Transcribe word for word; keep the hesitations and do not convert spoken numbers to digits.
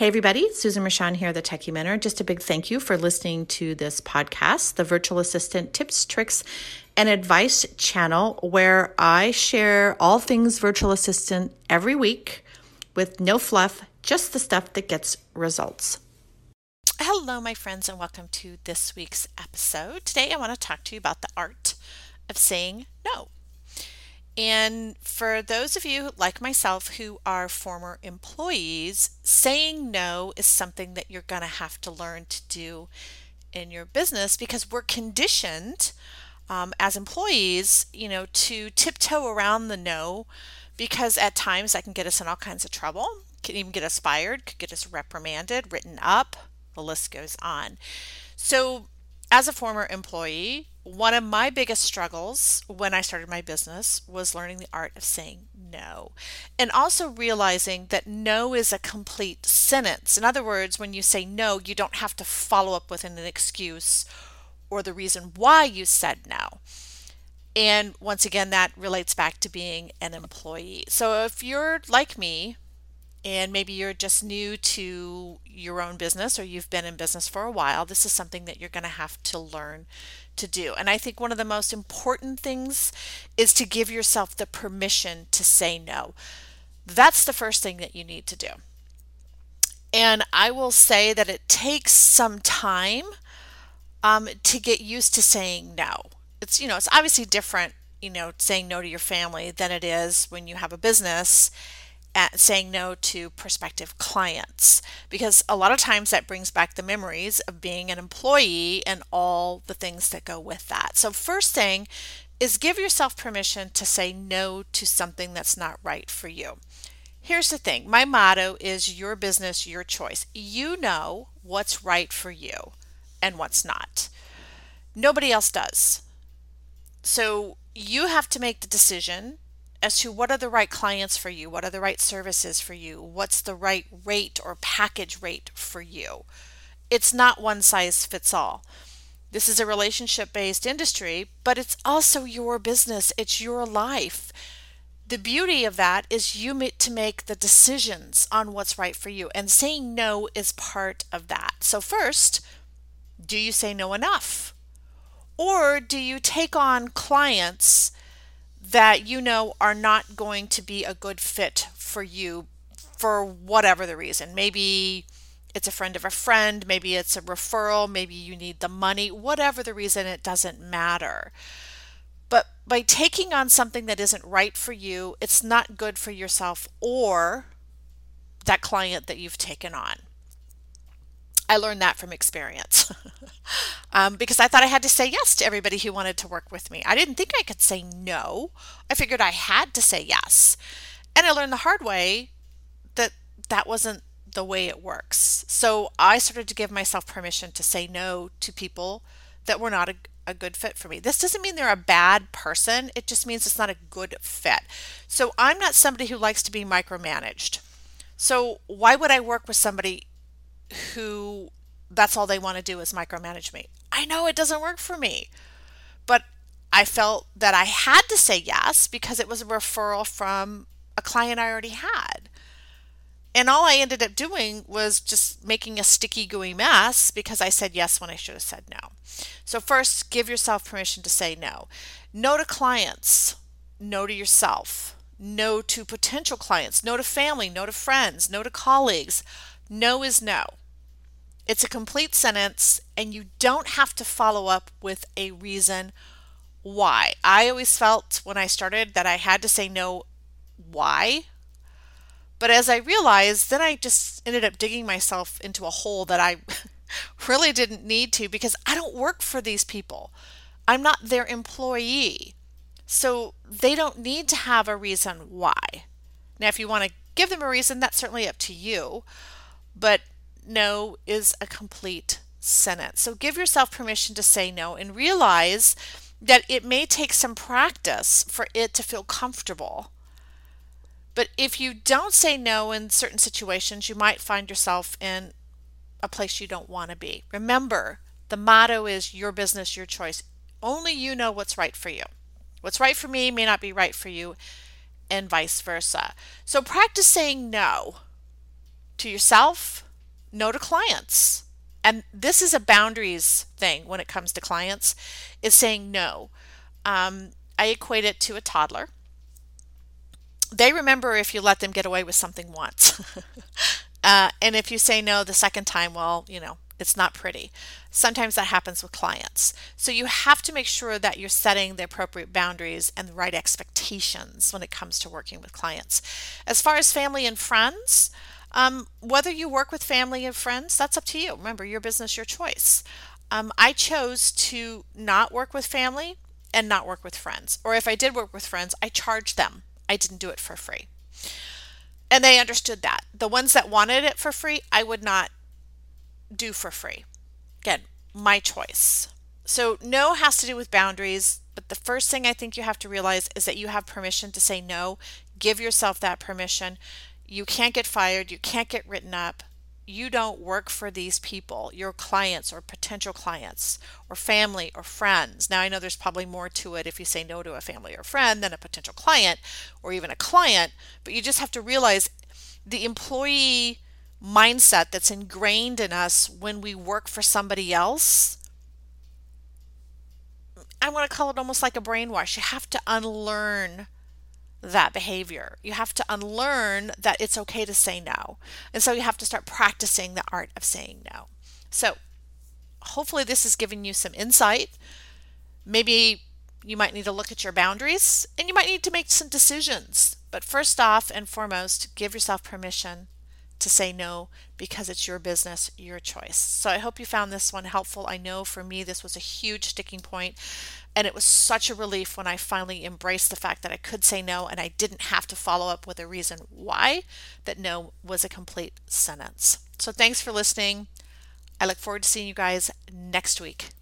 Hey everybody, Susan Rashan here, the Techie Mentor. Just a big thank you for listening to this podcast, the Virtual Assistant Tips, Tricks, and Advice channel, where I share all things virtual assistant every week with no fluff, just the stuff that gets results. Hello, my friends, and welcome to this week's episode. Today I want to talk to you about the art of saying no. And for those of you like myself who are former employees, saying no is something that you're going to have to learn to do in your business because we're conditioned um, as employees, you know, to tiptoe around the no, because at times that can get us in all kinds of trouble, can even get us fired, could get us reprimanded, written up, the list goes on. So as a former employee, one of my biggest struggles when I started my business was learning the art of saying no, and also realizing that no is a complete sentence. In other words, when you say no, you don't have to follow up with an excuse or the reason why you said no. And once again, that relates back to being an employee. So if you're like me, and maybe you're just new to your own business or you've been in business for a while, this is something that you're going to have to learn to do. And I think one of the most important things is to give yourself the permission to say no. That's the first thing that you need to do. And I will say that it takes some time um, to get used to saying no. It's, you know, it's obviously different, you know, saying no to your family than it is when you have a business at saying no to prospective clients, because a lot of times that brings back the memories of being an employee and all the things that go with that. So first thing is give yourself permission to say no to something that's not right for you. Here's the thing. My motto is your business, your choice. You know what's right for you and what's not. Nobody else does. So you have to make the decision as to what are the right clients for you, what are the right services for you, what's the right rate or package rate for you. It's not one size fits all. This is a relationship-based industry, but it's also your business, it's your life. The beauty of that is you get to make the decisions on what's right for you, and saying no is part of that. So first, do you say no enough? Or do you take on clients that you know are not going to be a good fit for you for whatever the reason? Maybe it's a friend of a friend, maybe it's a referral, maybe you need the money, whatever the reason, it doesn't matter. But by taking on something that isn't right for you, it's not good for yourself or that client that you've taken on. I learned that from experience um, because I thought I had to say yes to everybody who wanted to work with me. I didn't think I could say no. I figured I had to say yes. And I learned the hard way that that wasn't the way it works. So I started to give myself permission to say no to people that were not a, a good fit for me. This doesn't mean they're a bad person. It just means it's not a good fit. So I'm not somebody who likes to be micromanaged. So why would I work with somebody who that's all they want to do is micromanage me? I know it doesn't work for me, but I felt that I had to say yes because it was a referral from a client I already had. And all I ended up doing was just making a sticky, gooey mess because I said yes when I should have said no. So first, give yourself permission to say no. No to clients, no to yourself, no to potential clients, no to family, no to friends, no to colleagues. No is no. It's a complete sentence, and you don't have to follow up with a reason why. I always felt when I started that I had to say no, why? But as I realized, then I just ended up digging myself into a hole that I really didn't need to, because I don't work for these people. I'm not their employee. So they don't need to have a reason why. Now, if you want to give them a reason, that's certainly up to you. But no is a complete sentence. So give yourself permission to say no and realize that it may take some practice for it to feel comfortable. But if you don't say no in certain situations, you might find yourself in a place you don't want to be. Remember, the motto is your business, your choice. Only you know what's right for you. What's right for me may not be right for you, and vice versa. So practice saying no to yourself, no to clients. And this is a boundaries thing when it comes to clients, is saying no. Um, I equate it to a toddler. They remember if you let them get away with something once. uh, and if you say no the second time, well, you know, it's not pretty. Sometimes that happens with clients. So you have to make sure that you're setting the appropriate boundaries and the right expectations when it comes to working with clients. As far as family and friends, um, whether you work with family and friends, that's up to you. Remember, your business, your choice. Um, I chose to not work with family and not work with friends. Or if I did work with friends, I charged them. I didn't do it for free. And they understood that. The ones that wanted it for free, I would not do for free. Again, my choice. So no has to do with boundaries, but the first thing I think you have to realize is that you have permission to say no. Give yourself that permission. You can't get fired. You can't get written up. You don't work for these people, your clients or potential clients or family or friends. Now, I know there's probably more to it if you say no to a family or friend than a potential client or even a client, but you just have to realize the employee mindset that's ingrained in us when we work for somebody else. I want to call it almost like a brainwash. You have to unlearn that behavior. You have to unlearn that it's okay to say no. And so you have to start practicing the art of saying no. So hopefully this has given you some insight. Maybe you might need to look at your boundaries and you might need to make some decisions. But first off and foremost, give yourself permission to say no because it's your business, your choice. So I hope you found this one helpful. I know for me, this was a huge sticking point, and it was such a relief when I finally embraced the fact that I could say no and I didn't have to follow up with a reason why, that no was a complete sentence. So thanks for listening. I look forward to seeing you guys next week.